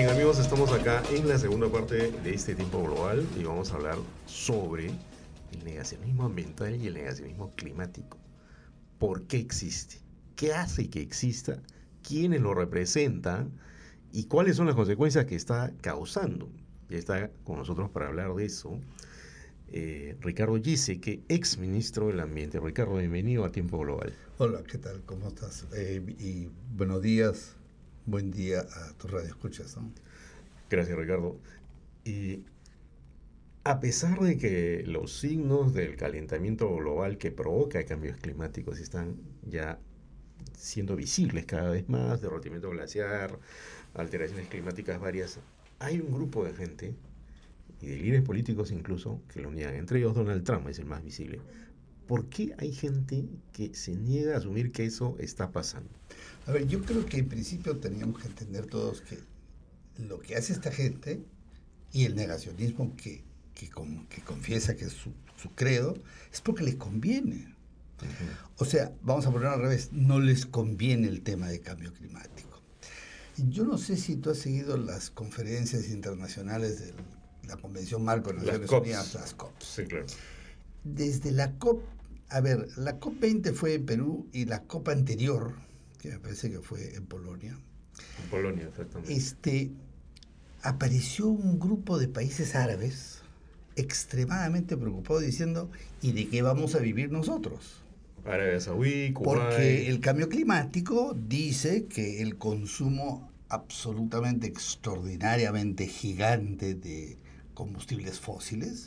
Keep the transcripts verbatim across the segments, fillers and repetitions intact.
Bien, amigos, estamos acá en la segunda parte de este tiempo global y vamos a hablar sobre el negacionismo ambiental y el negacionismo climático. ¿Por qué existe? ¿Qué hace que exista? ¿Quiénes lo representan? ¿Y cuáles son las consecuencias que está causando? Ya está con nosotros para hablar de eso eh, Ricardo Giesecke, ex ministro del Ambiente. Ricardo, bienvenido a Tiempo Global. Hola, ¿qué tal? ¿Cómo estás? Eh, y buenos días, buen día a tus radioescuchas, ¿no? Gracias, Ricardo. Y a pesar de que los signos del calentamiento global que provoca cambios climáticos están ya siendo visibles cada vez más, derretimiento glaciar, alteraciones climáticas varias, hay un grupo de gente, y de líderes políticos incluso, que lo niegan. Entre ellos Donald Trump es el más visible. ¿Por qué hay gente que se niega a asumir que eso está pasando? A ver, yo creo que en principio teníamos que entender todos que lo que hace esta gente y el negacionismo que, que, con, que confiesa que es su, su credo, es porque les conviene. Uh-huh. O sea, vamos a ponerlo al revés, no les conviene el tema de cambio climático. Yo no sé si tú has seguido las conferencias internacionales de la Convención Marco de Naciones Unidas, las COP. Sí, claro. Desde la COP, a ver, la COP veinte fue en Perú y la COP anterior, que me parece que fue en Polonia. En Polonia, exactamente. Este, apareció un grupo de países árabes extremadamente preocupados diciendo, ¿y de qué vamos a vivir nosotros? Arabia Saudí, Kuwait. Porque el cambio climático dice que el consumo absolutamente extraordinariamente gigante de combustibles fósiles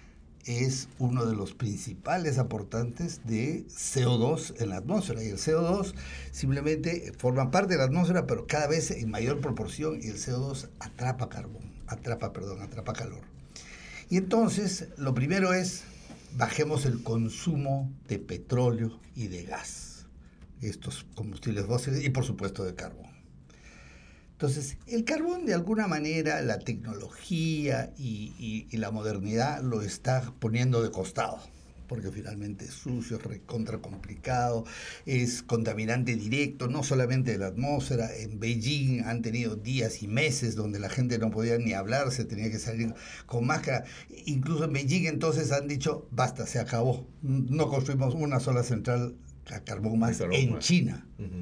es uno de los principales aportantes de C O dos en la atmósfera. Y el C O dos simplemente forma parte de la atmósfera, pero cada vez en mayor proporción, y el C O dos atrapa carbón, atrapa, perdón, atrapa calor. Y entonces, lo primero es, bajemos el consumo de petróleo y de gas, estos combustibles fósiles, y por supuesto de carbón. Entonces, el carbón de alguna manera, la tecnología y, y, y la modernidad lo está poniendo de costado, porque finalmente es sucio, es recontra complicado, es contaminante directo, no solamente de la atmósfera. En Beijing han tenido días y meses donde la gente no podía ni hablar, se tenía que salir con máscara. Incluso en Beijing entonces han dicho, basta, se acabó, no construimos una sola central a carbón más en más. China. Uh-huh.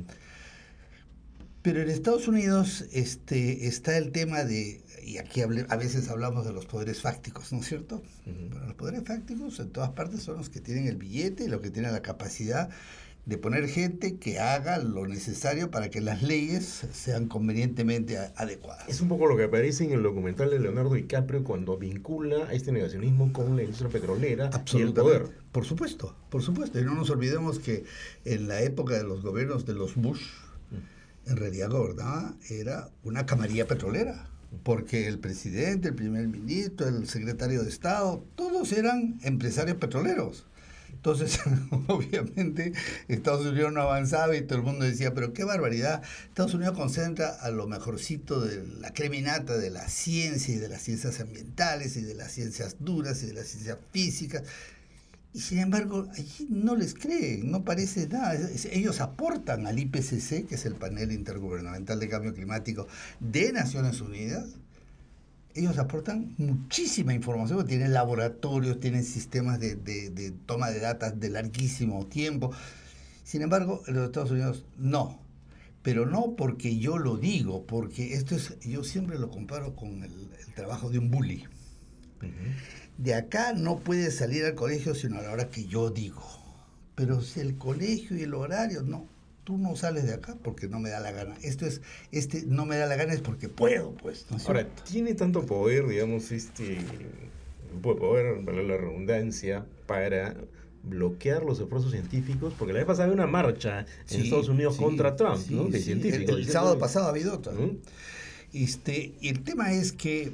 Pero en Estados Unidos este, está el tema de, y aquí hable, a veces hablamos de los poderes fácticos, ¿no es cierto? Uh-huh. Bueno, los poderes fácticos en todas partes son los que tienen el billete y los que tienen la capacidad de poner gente que haga lo necesario para que las leyes sean convenientemente a, adecuadas. Es un poco lo que aparece en el documental de Leonardo DiCaprio cuando vincula este negacionismo con la industria petrolera y el poder. Por supuesto, por supuesto. Y no nos olvidemos que en la época de los gobiernos de los Bush, en realidad gobernaba, era una camarilla petrolera, porque el presidente, el primer ministro, el secretario de Estado, todos eran empresarios petroleros. Entonces, obviamente, Estados Unidos no avanzaba y todo el mundo decía, pero qué barbaridad, Estados Unidos concentra a lo mejorcito de la creminata de la ciencia y de las ciencias ambientales y de las ciencias duras y de las ciencias físicas. Y sin embargo, allí no les creen, no parece nada. Ellos aportan al I P C C, que es el Panel Intergubernamental de Cambio Climático de Naciones Unidas. Ellos aportan muchísima información, tienen laboratorios, tienen sistemas de, de, de toma de datos de larguísimo tiempo. Sin embargo, en los Estados Unidos no. Pero no porque yo lo digo, porque esto es, yo siempre lo comparo con el, el trabajo de un bully. Uh-huh. De acá no puedes salir al colegio sino a la hora que yo digo. Pero si el colegio y el horario, no, tú no sales de acá porque no me da la gana. Esto es, este no me da la gana es porque puedo, pues. ¿no? Ahora, tiene tanto poder, digamos, este grupo de poder, para la redundancia, para bloquear los esfuerzos científicos, porque la vez pasada había una marcha en sí, Estados Unidos sí, contra Trump, sí, ¿no? De sí. científicos. El, el sábado pasado ha habido otra. ¿Mm? Este, y el tema es que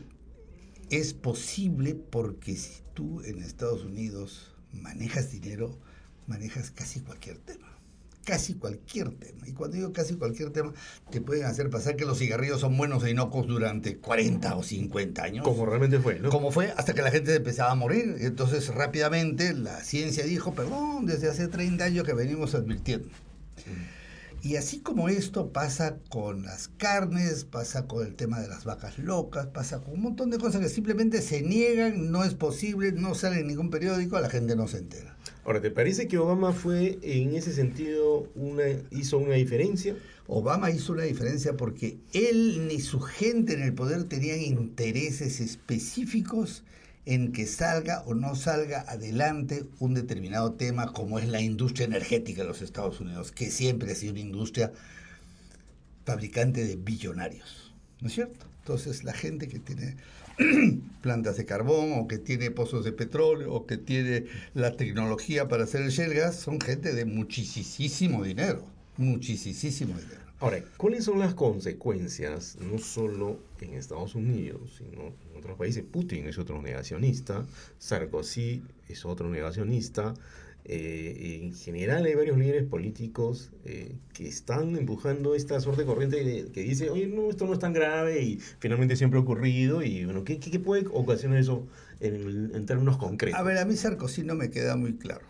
es posible porque si tú en Estados Unidos manejas dinero, manejas casi cualquier tema. Casi cualquier tema. Y cuando digo casi cualquier tema, te pueden hacer pasar que los cigarrillos son buenos e inocuos durante cuarenta o cincuenta años. Como realmente fue, ¿no? Como fue, hasta que la gente empezaba a morir. Entonces, rápidamente, la ciencia dijo, perdón, desde hace treinta años que venimos advirtiendo. Mm. Y así como esto pasa con las carnes, pasa con el tema de las vacas locas, pasa con un montón de cosas que simplemente se niegan, no es posible, no sale en ningún periódico, la gente no se entera. Ahora, ¿te parece que Obama fue en ese sentido una, hizo una diferencia? Obama hizo una diferencia porque él ni su gente en el poder tenían intereses específicos en que salga o no salga adelante un determinado tema como es la industria energética de los Estados Unidos, que siempre ha sido una industria fabricante de billonarios, ¿no es cierto? Entonces la gente que tiene plantas de carbón o que tiene pozos de petróleo o que tiene la tecnología para hacer el shale gas son gente de muchísimo dinero, muchísimo dinero. Ahora, ¿cuáles son las consecuencias, no solo en Estados Unidos, sino en otros países? Putin es otro negacionista, Sarkozy es otro negacionista. Eh, en general hay varios líderes políticos eh, que están empujando esta suerte corriente de, que dice, oye, no, esto no es tan grave y finalmente siempre ha ocurrido. Y bueno, ¿qué, qué, qué puede ocasionar eso en, en términos concretos? A ver, a mí Sarkozy no me queda muy claro.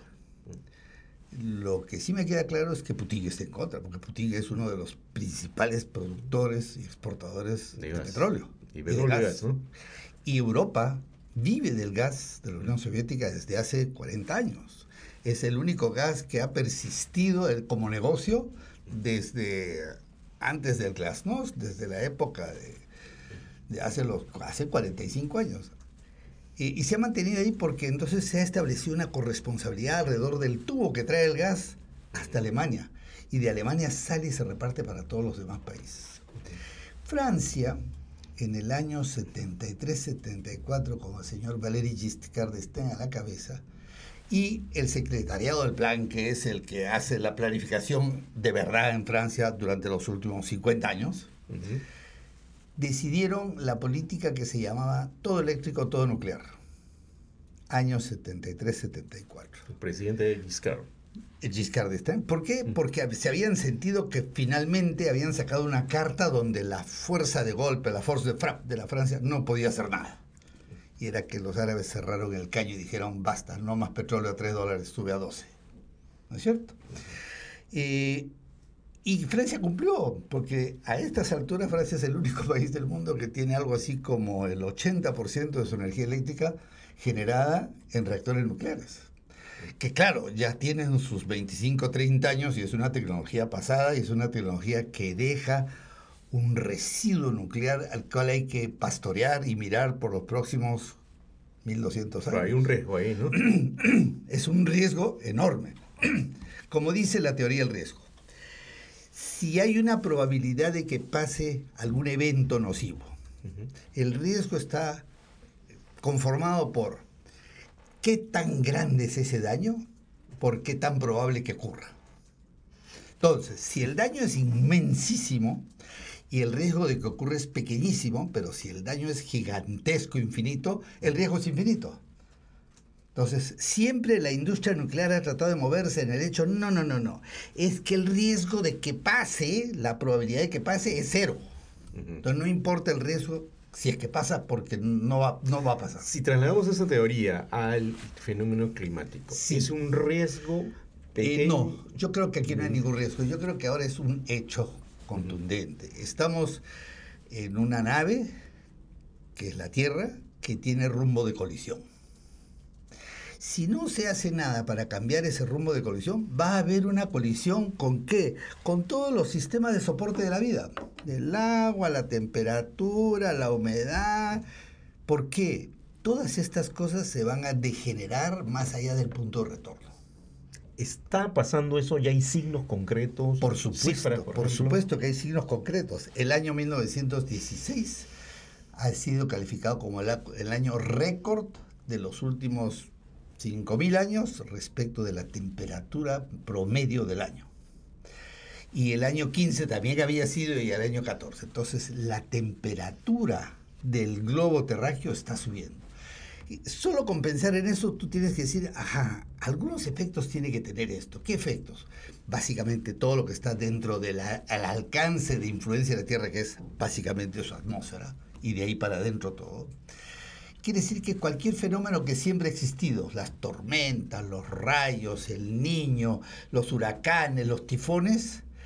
Lo que sí me queda claro es que Putin está en contra, porque Putin es uno de los principales productores y exportadores de, de petróleo. Y petróleo y gas, ¿no? Y Europa vive del gas de la Unión Soviética desde hace cuarenta años. Es el único gas que ha persistido como negocio desde antes del glasnost, desde la época de, de hace, los, hace cuarenta y cinco años. Y, y se ha mantenido ahí porque entonces se ha establecido una corresponsabilidad alrededor del tubo que trae el gas hasta Alemania. Y de Alemania sale y se reparte para todos los demás países. Francia, en el año setenta y tres setenta y cuatro, con el señor Valéry Giscard d'Estaing a la cabeza, y el secretariado del plan, que es el que hace la planificación de verdad en Francia durante los últimos cincuenta años, uh-huh. decidieron la política que se llamaba todo eléctrico, todo nuclear. Años setenta y tres setenta y cuatro. El presidente Giscard. Giscard d'Estaing. ¿Por qué? Porque se habían sentido que finalmente habían sacado una carta donde la fuerza de golpe, la force de frappe de la Francia no podía hacer nada. Y era que los árabes cerraron el caño y dijeron, basta, no más petróleo a tres dólares, sube a doce. ¿No es cierto? Eh, y Francia cumplió, porque a estas alturas Francia es el único país del mundo que tiene algo así como el ochenta por ciento de su energía eléctrica generada en reactores nucleares. Que claro, ya tienen sus veinticinco, treinta años y es una tecnología pasada y es una tecnología que deja un residuo nuclear al cual hay que pastorear y mirar por los próximos mil doscientos años. Pero hay un riesgo ahí, ¿no? Es un riesgo enorme. Como dice la teoría del riesgo, si hay una probabilidad de que pase algún evento nocivo, uh-huh. el riesgo está conformado por qué tan grande es ese daño, por qué tan probable que ocurra. Entonces, si el daño es inmensísimo y el riesgo de que ocurra es pequeñísimo, pero si el daño es gigantesco, infinito, el riesgo es infinito. Entonces, siempre la industria nuclear ha tratado de moverse en el hecho, no, no, no, no, es que el riesgo de que pase, la probabilidad de que pase es cero. Uh-huh. Entonces, no importa el riesgo si es que pasa, porque no va, no va a pasar. Si trasladamos esa teoría al fenómeno climático, sí. ¿es un riesgo pequeño? Eh, no, yo creo que aquí no hay ningún riesgo. Yo creo que ahora es un hecho contundente. Uh-huh. Estamos en una nave, que es la Tierra, que tiene rumbo de colisión. Si no se hace nada para cambiar ese rumbo de colisión, va a haber una colisión ¿con qué? Con todos los sistemas de soporte de la vida. El agua, la temperatura, la humedad. ¿Por qué? Todas estas cosas se van a degenerar más allá del punto de retorno. ¿Está pasando eso? ¿Ya hay signos concretos? Por supuesto, cifras, por, por supuesto que hay signos concretos. El año mil novecientos dieciséis ha sido calificado como el, el año récord de los últimos cinco mil años respecto de la temperatura promedio del año. Y el año quince también había sido y el año catorce. Entonces la temperatura del globo terráqueo está subiendo. Y solo con pensar en eso tú tienes que decir, ajá, algunos efectos tiene que tener esto. ¿Qué efectos? Básicamente todo lo que está dentro del alcance de influencia de la Tierra, que es básicamente su atmósfera, y de ahí para adentro todo. Quiere decir que cualquier fenómeno que siempre ha existido, las tormentas, los rayos, el Niño, los huracanes, los tifones,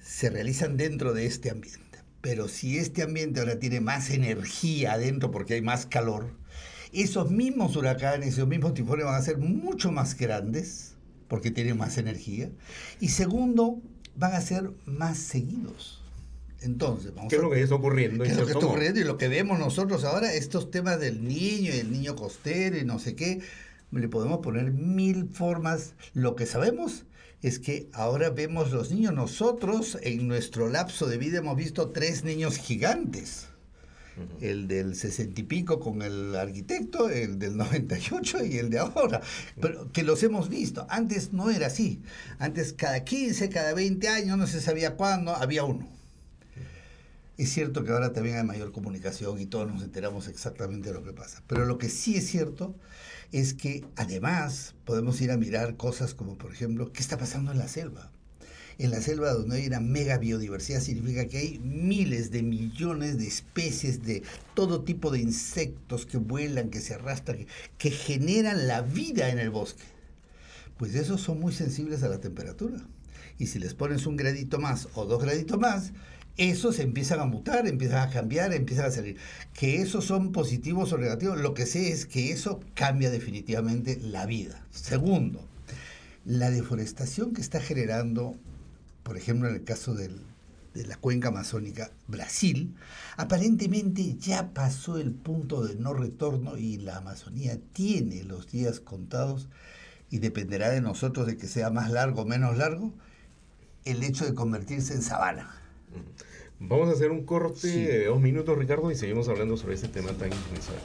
se realizan dentro de este ambiente. Pero si este ambiente ahora tiene más energía adentro porque hay más calor, esos mismos huracanes, esos mismos tifones van a ser mucho más grandes porque tienen más energía. Y segundo, van a ser más seguidos. Entonces, vamos ¿Qué es a, lo que está ocurriendo? ¿qué es lo que está modo? ocurriendo? Y lo que vemos nosotros ahora, estos temas del niño y el niño costero y no sé qué, le podemos poner mil formas. Lo que sabemos es que ahora vemos los niños. Nosotros, en nuestro lapso de vida, hemos visto tres niños gigantes. Uh-huh. El del sesenta y pico con el arquitecto, el del noventa y ocho y el de ahora. Pero que los hemos visto. Antes no era así. Antes cada quince, cada veinte años, no se sabía cuándo, había uno. Es cierto que ahora también hay mayor comunicación y todos nos enteramos exactamente de lo que pasa. Pero lo que sí es cierto es que además podemos ir a mirar cosas como, por ejemplo, ¿qué está pasando en la selva? En la selva donde hay una mega biodiversidad significa que hay miles de millones de especies de todo tipo de insectos que vuelan, que se arrastran, que, que generan la vida en el bosque. Pues esos son muy sensibles a la temperatura. Y si les pones un gradito más o dos graditos más, esos empiezan a mutar, empiezan a cambiar, empiezan a salir. Que esos son positivos o negativos, lo que sé es que eso cambia definitivamente la vida. Segundo, la deforestación que está generando, por ejemplo, en el caso del, de la cuenca amazónica, Brasil, aparentemente ya pasó el punto de no retorno y la Amazonía tiene los días contados y dependerá de nosotros de que sea más largo o menos largo el hecho de convertirse en sabana. Vamos a hacer un corte sí. de dos minutos, Ricardo, y seguimos hablando sobre este tema tan interesante.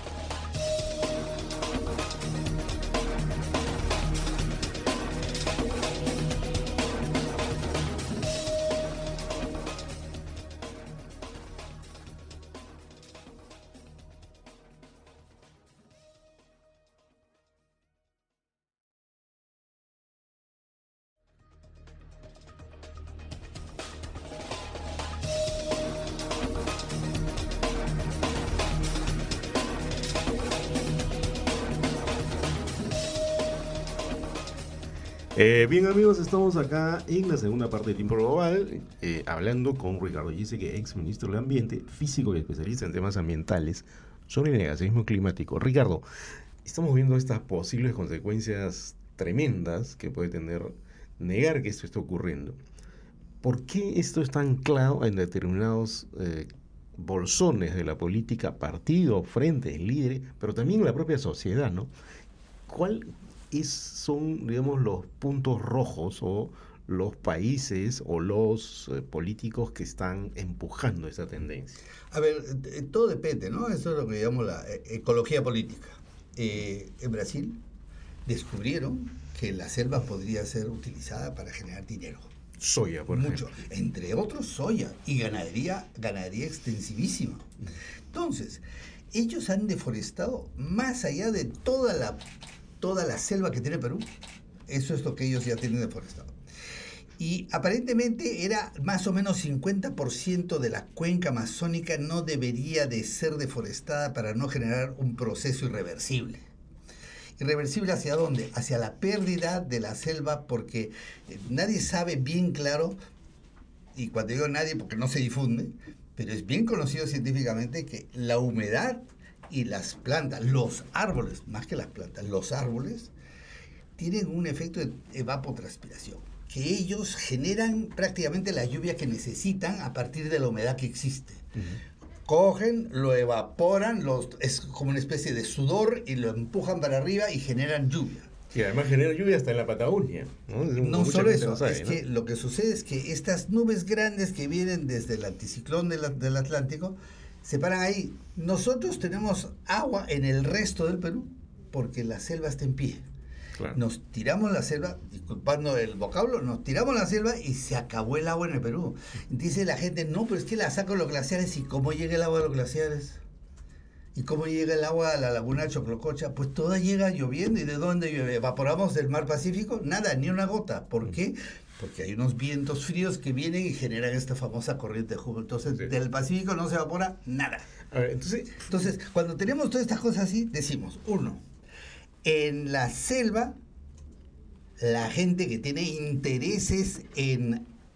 Eh, bien amigos, estamos acá en la segunda parte de Tiempo Global, eh, hablando con Ricardo Giesecke, ex ministro del Ambiente, físico y especialista en temas ambientales, sobre el negacionismo climático. Ricardo, estamos viendo estas posibles consecuencias tremendas que puede tener negar que esto está ocurriendo. ¿Por qué esto está anclado en determinados eh, bolsones de la política, partido, frentes, líderes, pero también en la propia sociedad, ¿no? ¿Cuál es, son, digamos, los puntos rojos o los países o los eh, políticos que están empujando esa tendencia? A ver, todo depende, ¿no? Eso es lo que llamamos la ecología política. Eh, en Brasil descubrieron que la selva podría ser utilizada para generar dinero. Soya, por Mucho. ejemplo. Entre otros, soya y ganadería, ganadería extensivísima. Entonces, ellos han deforestado más allá de toda la, toda la selva que tiene Perú. Eso es lo que ellos ya tienen deforestado. Y aparentemente era más o menos cincuenta por ciento de la cuenca amazónica no debería de ser deforestada para no generar un proceso irreversible. ¿Irreversible hacia dónde? Hacia la pérdida de la selva, porque nadie sabe bien claro, y cuando digo nadie porque no se difunde, pero es bien conocido científicamente que la humedad y las plantas, los árboles, más que las plantas, los árboles, tienen un efecto de evapotranspiración, que ellos generan prácticamente la lluvia que necesitan a partir de la humedad que existe. Uh-huh. Cogen, lo evaporan, los, es como una especie de sudor y lo empujan para arriba y generan lluvia. Y además genera lluvia hasta en la Patagonia. No, no solo eso, no sabe, es ¿no? que lo que sucede es que estas nubes grandes que vienen desde el anticiclón de la, del Atlántico se paran ahí. Nosotros tenemos agua en el resto del Perú porque la selva está en pie. Claro. Nos tiramos la selva, disculpando el vocablo, nos tiramos la selva y se acabó el agua en el Perú. Dice la gente, no, pero es que la saco los glaciares. ¿Y cómo llega el agua a los glaciares? ¿Y cómo llega el agua a la laguna de Choclococha? Pues toda llega lloviendo. ¿Y de dónde llueve? ¿Evaporamos del mar Pacífico? Nada, ni una gota. ¿Por qué? Porque hay unos vientos fríos que vienen y generan esta famosa corriente de Humboldt. Entonces, sí. Del Pacífico no se evapora nada. A ver, entonces, entonces, cuando tenemos todas estas cosas así, decimos, uno, en la selva, la gente que tiene intereses en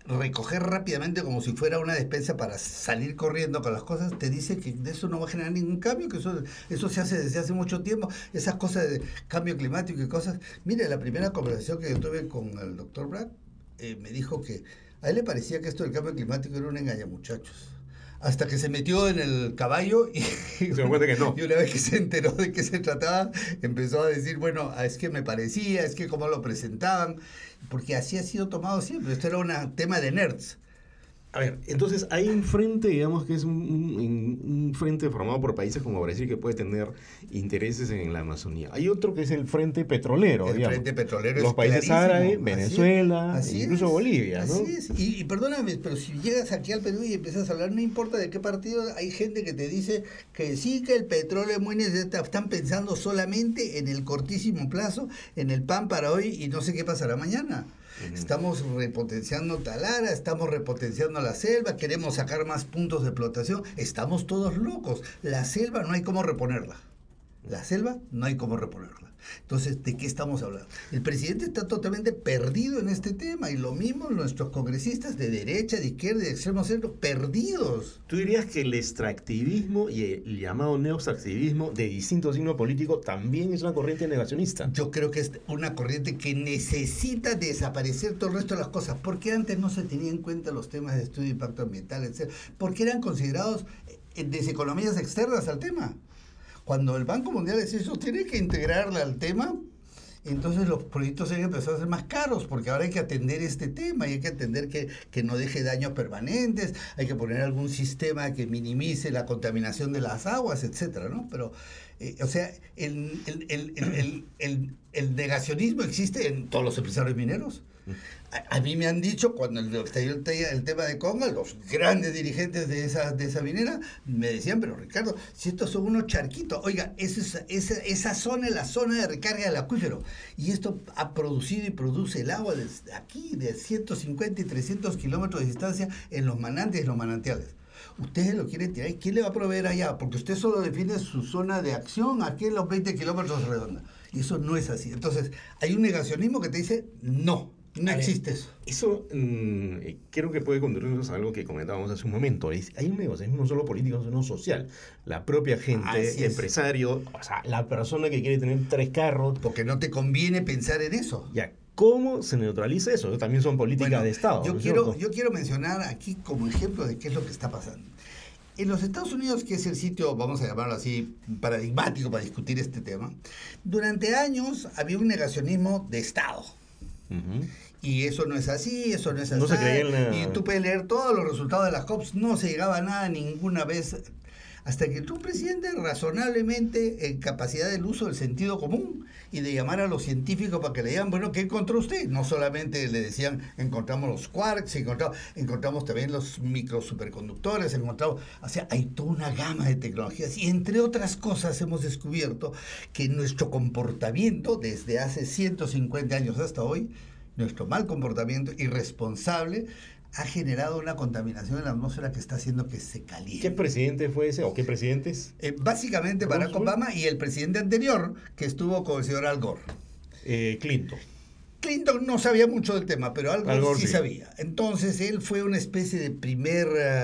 recoger rápidamente como si fuera una despensa para salir corriendo con las cosas, te dice que de eso no va a generar ningún cambio, que eso, eso se hace desde hace mucho tiempo, esas cosas de cambio climático y cosas. Mire, la primera conversación que yo tuve con el doctor Brack, eh, me dijo que a él le parecía que esto del cambio climático era un engañamuchachos. Hasta que se metió en el caballo y, Se dio cuenta que no. y una vez que se enteró de qué se trataba, empezó a decir, bueno, es que me parecía, es que cómo lo presentaban, porque así ha sido tomado siempre. Esto era un tema de nerds. A ver, entonces hay un frente, digamos que es un, un, un frente formado por países como Brasil que puede tener intereses en la Amazonía. Hay otro que es el frente petrolero, El digamos. frente petrolero Los es países clarísimo. árabes, Venezuela, así es, incluso así es, Bolivia, ¿no? Así es. Y, y perdóname, pero si llegas aquí al Perú y empiezas a hablar, no importa de qué partido, hay gente que te dice que sí, que el petróleo es muy necesario, están pensando solamente en el cortísimo plazo, en el pan para hoy y no sé qué pasará mañana. Estamos repotenciando Talara, estamos repotenciando la selva, queremos sacar más puntos de explotación, estamos todos locos. La selva no hay cómo reponerla. La selva no hay cómo reponerla. Entonces, ¿de qué estamos hablando? El presidente está totalmente perdido en este tema y lo mismo nuestros congresistas de derecha, de izquierda y de extremo centro, perdidos. ¿Tú dirías que el extractivismo y el llamado neoextractivismo de distinto signo político también es una corriente negacionista? Yo creo que es una corriente que necesita desaparecer todo el resto de las cosas, porque antes no se tenían en cuenta los temas de estudio de impacto ambiental, etcétera, porque eran considerados deseconomías externas al tema. Cuando el Banco Mundial decía eso, tiene que integrarla al tema, entonces los proyectos han empezado a ser más caros, porque ahora hay que atender este tema, y hay que atender que, que no deje daños permanentes, hay que poner algún sistema que minimice la contaminación de las aguas, etcétera, ¿no? Pero, eh, o sea, el, el, el, el, el, el, el negacionismo existe en todos los empresarios mineros. A, a mí me han dicho, cuando el, el, el tema de Conga, los grandes dirigentes de esa, de esa minera me decían, pero Ricardo, si estos son unos charquitos, oiga, esa, esa, esa zona es la zona de recarga del acuífero, y esto ha producido y produce el agua desde aquí, de ciento cincuenta y trescientos kilómetros de distancia, en los manantes y los manantiales. Ustedes lo quieren tirar, ¿quién le va a proveer allá? Porque usted solo define su zona de acción aquí en los veinte kilómetros redonda, y eso no es así. Entonces, hay un negacionismo que te dice, no. No existe eso. Eso mmm, creo que puede conducirnos a algo que comentábamos hace un momento. Es, hay un negociación no solo político, sino social. La propia gente, empresario, o sea, la persona que quiere tener tres carros. Porque no te conviene pensar en eso. Ya, ¿cómo se neutraliza eso? También son políticas bueno, de Estado. Yo, ¿no quiero, yo quiero mencionar aquí como ejemplo de qué es lo que está pasando. En los Estados Unidos, que es el sitio, vamos a llamarlo así, paradigmático para discutir este tema, durante años había un negacionismo de Estado. Uh-huh. Y eso no es así, eso no es así. No se creía en la... Y tú puedes leer todos los resultados de las COPs, no se llegaba a nada ninguna vez, hasta que tu presidente razonablemente en capacidad del uso del sentido común y de llamar a los científicos para que le digan, bueno, ¿qué encontró usted? No solamente le decían, encontramos los quarks, encontramos, encontramos también los microsuperconductores, encontramos, o sea, hay toda una gama de tecnologías y entre otras cosas hemos descubierto que nuestro comportamiento desde hace ciento cincuenta años hasta hoy, nuestro mal comportamiento irresponsable ha generado una contaminación en la atmósfera que está haciendo que se caliente. ¿Qué presidente fue ese o qué presidentes? Eh, básicamente Barack Obama y el presidente anterior que estuvo con el señor Al Gore. Eh, Clinton. Clinton no sabía mucho del tema, pero Al Gore, Al Gore sí, sí sabía. Entonces él fue una especie de primer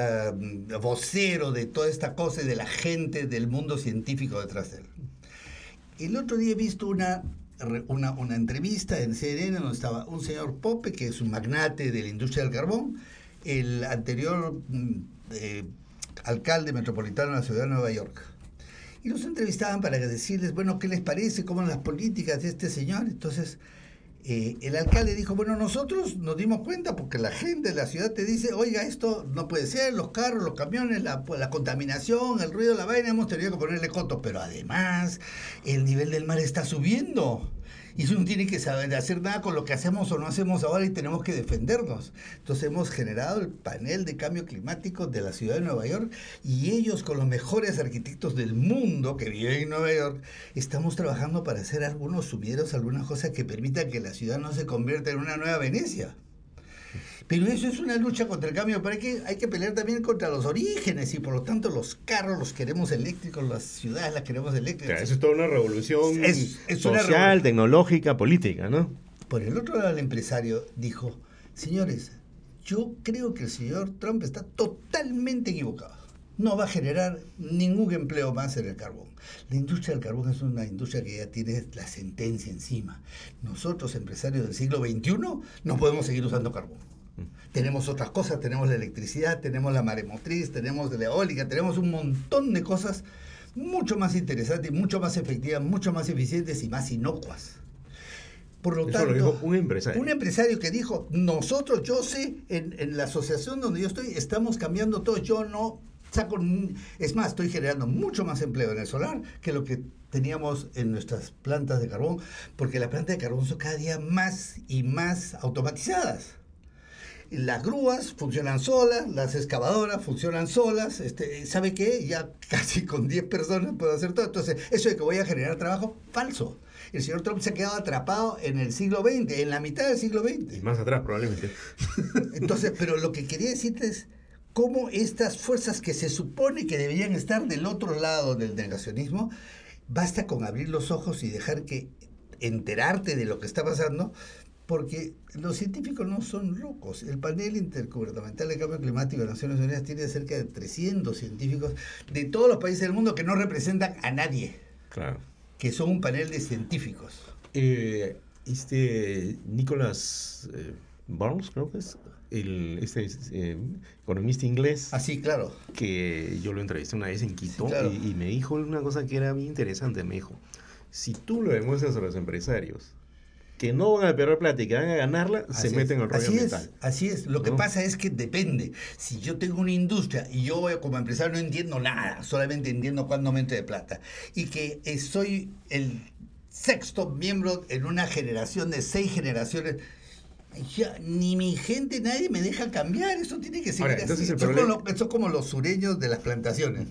uh, vocero de toda esta cosa y de la gente del mundo científico detrás de él. El otro día he visto una... Una, una entrevista en C N N donde estaba un señor Pope, que es un magnate de la industria del carbón, el anterior eh, alcalde metropolitano de la ciudad de Nueva York. Y los entrevistaban para decirles, bueno, ¿qué les parece? ¿Cómo son las políticas de este señor? Entonces, eh, el alcalde dijo, bueno, nosotros nos dimos cuenta porque la gente de la ciudad te dice, oiga, esto no puede ser, los carros, los camiones, la, la contaminación, el ruido, la vaina, hemos tenido que ponerle cotos, pero además el nivel del mar está subiendo. Y eso no tiene que saber hacer nada con lo que hacemos o no hacemos ahora y tenemos que defendernos. Entonces hemos generado el panel de cambio climático de la ciudad de Nueva York y ellos con los mejores arquitectos del mundo que viven en Nueva York estamos trabajando para hacer algunos sumideros, algunas cosas que permitan que la ciudad no se convierta en una nueva Venecia. Pero eso es una lucha contra el cambio, pero hay que, hay que pelear también contra los orígenes y por lo tanto los carros los queremos eléctricos, las ciudades las queremos eléctricas. Claro, eso es toda una revolución es, es social, una revolución. Tecnológica, política, ¿no? Por el otro lado el empresario dijo, señores, Yo creo que el señor Trump está totalmente equivocado. No va a generar ningún empleo más en el carbón. La industria del carbón es una industria que ya tiene la sentencia encima. Nosotros, empresarios del siglo veintiuno, no podemos seguir usando carbón. Tenemos otras cosas, tenemos la electricidad, tenemos la maremotriz, tenemos la eólica, tenemos un montón de cosas mucho más interesantes, mucho más efectivas, mucho más eficientes y más inocuas. Por lo Eso tanto, lo dijo un empresario. Un empresario que dijo, nosotros, yo sé, en, en la asociación donde yo estoy, estamos cambiando todo, yo no saco, es más, estoy generando mucho más empleo en el solar que lo que teníamos en nuestras plantas de carbón, porque las plantas de carbón son cada día más y más automatizadas. Las grúas funcionan solas, las excavadoras funcionan solas, este, ¿sabe qué? Ya casi con diez personas puedo hacer todo. Entonces, eso de que voy a generar trabajo, falso. El señor Trump se ha quedado atrapado en el siglo veinte, en la mitad del siglo veinte. Y más atrás, probablemente. Entonces, pero lo que quería decirte es cómo estas fuerzas que se supone que deberían estar del otro lado del negacionismo, basta con abrir los ojos y dejar que enterarte de lo que está pasando, porque los científicos no son locos. El panel intergubernamental de cambio climático de Naciones Unidas tiene cerca de trescientos científicos de todos los países del mundo que no representan a nadie. Claro. Que son un panel de científicos. Eh, este Nicholas eh, Burns, creo que es, el, este eh, economista inglés. Ah, sí, claro. Que yo lo entrevisté una vez en Quito, sí, claro. y, y me dijo una cosa que era bien interesante. Me dijo, si tú lo demuestras a los empresarios que no van a perder plata y que van a ganarla, así se es. meten en el rollo así ambiental. Es, así es. Lo ¿no? que pasa es que depende. Si yo tengo una industria y yo como empresario no entiendo nada, solamente entiendo cuándo me entre de plata, y que eh, soy el sexto miembro en una generación de seis generaciones, ya, ni mi gente, nadie me deja cambiar. Eso tiene que seguir Ahora, así. Eso, problema... como, eso es como los sureños de las plantaciones.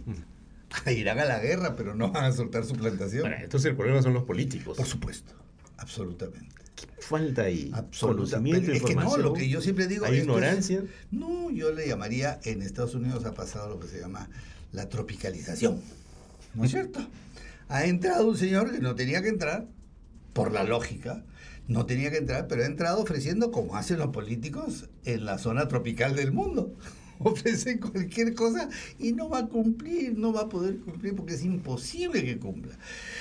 Irán a la guerra, pero no van a soltar su plantación. Ahora, entonces el problema son los políticos. Por supuesto. Absolutamente. ¿Qué falta ahí? Absoluta. Conocimiento, es que no, lo que yo siempre digo... ¿Hay ignorancia? Es, no, yo le llamaría, en Estados Unidos ha pasado lo que se llama la tropicalización. ¿No es cierto? Ha entrado un señor que no tenía que entrar, por la lógica, no tenía que entrar, pero ha entrado ofreciendo, como hacen los políticos, en la zona tropical del mundo. Ofrecen cualquier cosa y no va a cumplir, no va a poder cumplir porque es imposible que cumpla.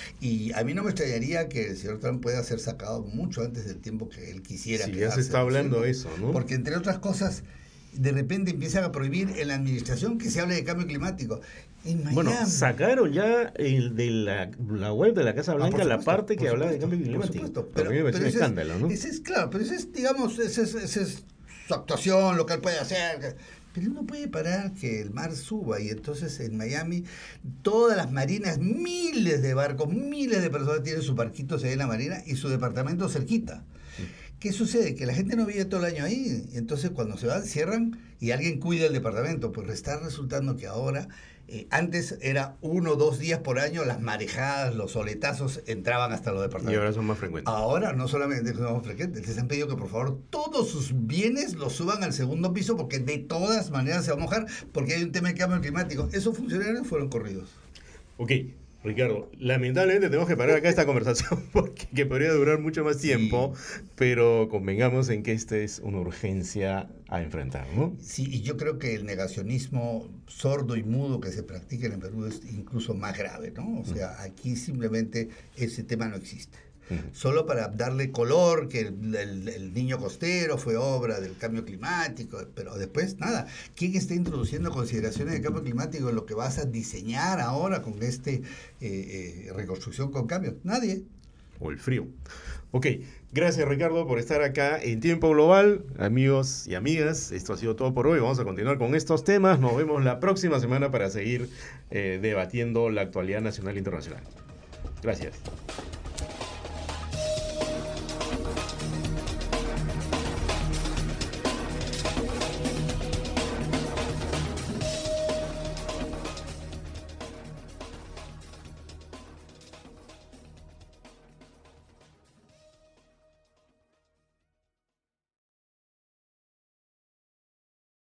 Y a mí no me extrañaría que el señor Trump pueda ser sacado mucho antes del tiempo que él quisiera. Sí, ya se está hablando de eso, ¿no? Porque entre otras cosas, de repente empiezan a prohibir en la administración que se hable de cambio climático. En Miami. Bueno, sacaron ya el de la, la web de la Casa Blanca ah, supuesto, la parte que hablaba de cambio climático. Por supuesto, pero, pero, pero ese escándalo, es, ¿no? Ese es, claro, pero ese es, digamos, ese es, ese es su actuación, lo que él puede hacer. Pero no puede parar que el mar suba y entonces en Miami todas las marinas, miles de barcos, miles de personas tienen sus barquitos ahí en la marina y su departamento cerquita. ¿Qué sucede? Que la gente no vive todo el año ahí, y entonces cuando se van cierran y alguien cuida el departamento. Pues está resultando que ahora, eh, antes era uno o dos días por año, las marejadas, los oletazos entraban hasta los departamentos. Y ahora son más frecuentes. Ahora no solamente son más frecuentes, les han pedido que por favor todos sus bienes los suban al segundo piso porque de todas maneras se va a mojar porque hay un tema de cambio climático. Esos funcionarios fueron corridos. Ok. Ricardo, lamentablemente tenemos que parar acá esta conversación porque que podría durar mucho más tiempo, sí. Pero convengamos en que esta es una urgencia a enfrentar, ¿no? Sí, y yo creo que el negacionismo sordo y mudo que se practica en el Perú es incluso más grave, ¿no? O sea, aquí simplemente ese tema no existe. Uh-huh. Solo para darle color, que el, el, el niño costero fue obra del cambio climático, pero después nada. ¿Quién está introduciendo consideraciones de cambio climático en lo que vas a diseñar ahora con este eh, eh, reconstrucción con cambio? Nadie. O el frío. Ok, gracias Ricardo por estar acá en Tiempo Global. Amigos y amigas, esto ha sido todo por hoy. Vamos a continuar con estos temas. Nos vemos la próxima semana para seguir eh, debatiendo la actualidad nacional e internacional. Gracias.